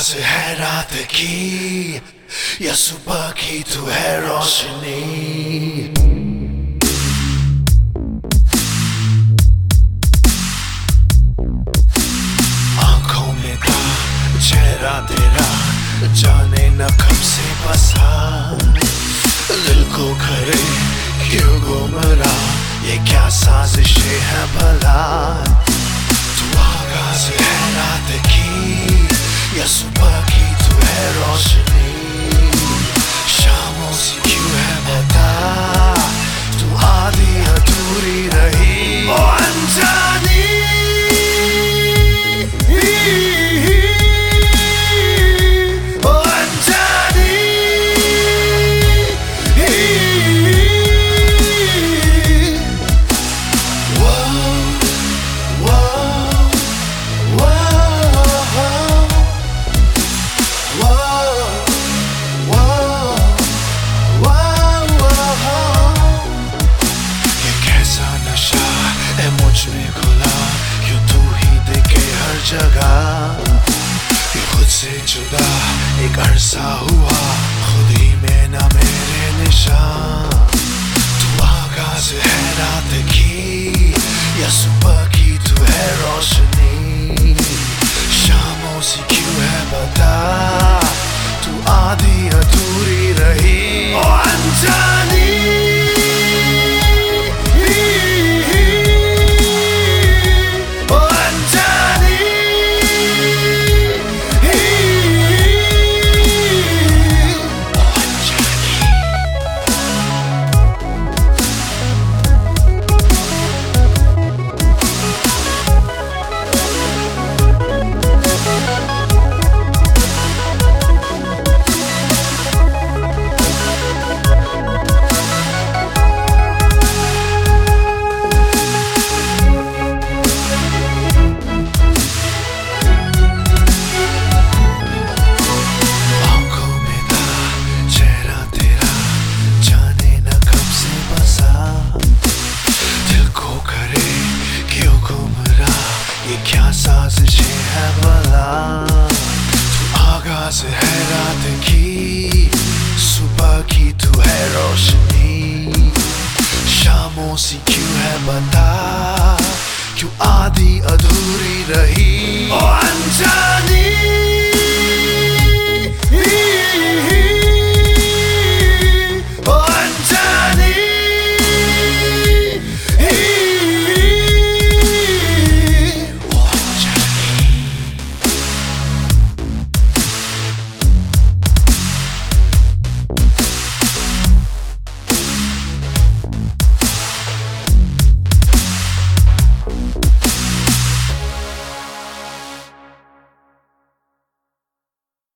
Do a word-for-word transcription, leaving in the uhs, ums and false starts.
आगाज है रात की या सुबह की तू है रोशनी। आंखों में था चेहरा तेरा, जाने न कब से बसा, दिल को करे क्यों गुमरा, ये क्या साजिशें है भला। तू आगाज है रात की या सुबह की तू है रोशनी, शामों से क्यों है बता, तू आधी अधूरी रही ओ अनजानी। खुद से जुदा एक अरसा हुआ, खुद ही में ना मेरे निशान। तू आगाज है रात की या सुबह की तू है रोशनी, शामों से क्यों है बता, तू आधी अधूरी रही ओ अनजानी। क्या साजिशें है भला। तू आगाज है रात की, सुबह की तू है रोशनी, शामों से क्यों है बता, क्यों आधी अधूरी रही ओ अनजानी।